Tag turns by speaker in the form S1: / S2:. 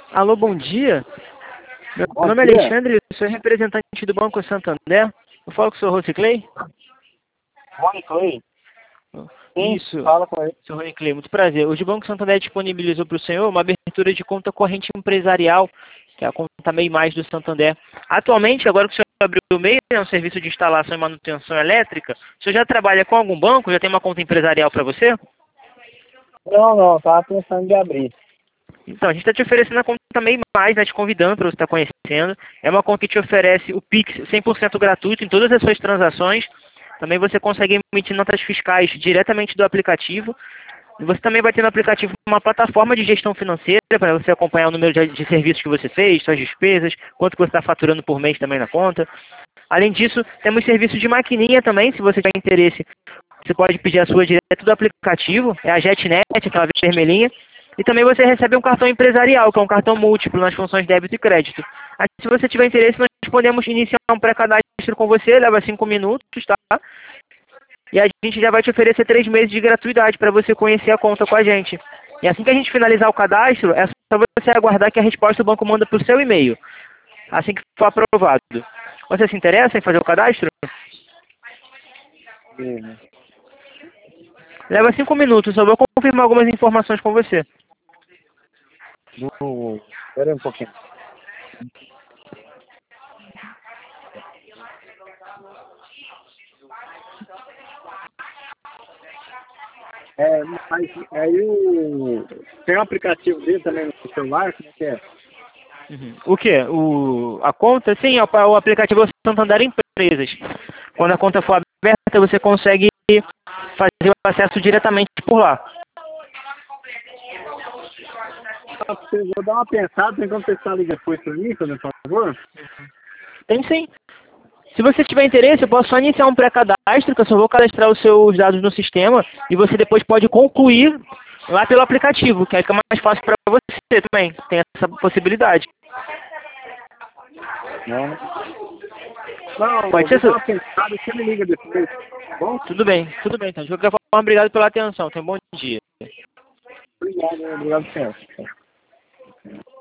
S1: Alô, bom dia. Meu
S2: Bom
S1: nome é
S2: dia.
S1: Alexandre, eu sou representante do Banco Santander. Eu falo com o senhor Rosiclei?
S2: Rony Clay? Sim,
S1: Isso,
S2: fala com ele.
S1: senhor Rosiclei, muito prazer. Hoje o Banco Santander disponibilizou para o senhor uma abertura de conta corrente empresarial, que é a conta MEI Mais do Santander. Atualmente, agora que o senhor abriu o MEI, é um serviço de instalação e manutenção elétrica, o senhor já trabalha com algum banco? Já tem uma conta empresarial para você?
S2: Não, tava pensando em abrir.
S1: Então, a gente está te oferecendo a conta também mais, né, te convidando para você estar conhecendo. É uma conta que te oferece o Pix 100% gratuito em todas as suas transações. Também você consegue emitir notas fiscais diretamente do aplicativo. E você também vai ter no aplicativo uma plataforma de gestão financeira para você acompanhar o número de serviços que você fez, suas despesas, quanto que você está faturando por mês também na conta. Além disso, temos serviço de maquininha também, se você tiver interesse. Você pode pedir a sua direto do aplicativo, é a JetNet, aquela vermelhinha. E também você recebe um cartão empresarial, que é um cartão múltiplo nas funções débito e crédito. Aí, se você tiver interesse, nós podemos iniciar um pré-cadastro com você, leva 5 minutos, tá? E a gente já vai te oferecer 3 meses de gratuidade para você conhecer a conta com a gente. E assim que a gente finalizar o cadastro, é só você aguardar que a resposta o banco manda para o seu e-mail, assim que for aprovado. Você se interessa em fazer o cadastro?
S2: Sim.
S1: Leva 5 minutos, só vou confirmar algumas informações com você.
S2: Espera um pouquinho. Mas aí tem um aplicativo dele também no celular, como é que é?
S1: Uhum. O quê? A conta? Sim, é o aplicativo Santander Empresas. Quando a conta for aberta, você consegue fazer o acesso diretamente por lá.
S2: Vou dar uma pensada, tem como testar ali depois para mim, por favor?
S1: Tem sim. Se você tiver interesse, eu posso só iniciar um pré-cadastro, que eu só vou cadastrar os seus dados no sistema, e você depois pode concluir lá pelo aplicativo, que aí fica mais fácil para você também. Tem essa possibilidade.
S2: Não. Não,
S1: Pode
S2: eu
S1: ser.
S2: vou dar uma pensada e você me liga depois, tá bom?
S1: Tudo bem, então. De qualquer forma, obrigado pela atenção. Tenha um bom dia.
S2: Obrigado, senhor.